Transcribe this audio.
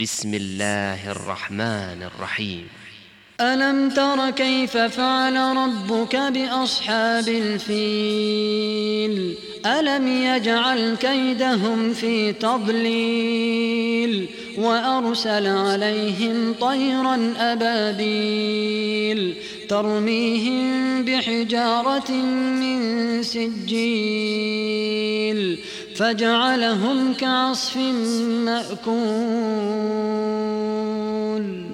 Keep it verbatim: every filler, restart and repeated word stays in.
بسم الله الرحمن الرحيم. ألم تر كيف فعل ربك بأصحاب الفيل ألم يجعل كيدهم في تضليل وأرسل عليهم طيرا أبابيل ترميهم بحجارة من سجيل فجعلهم كعصف مأكول.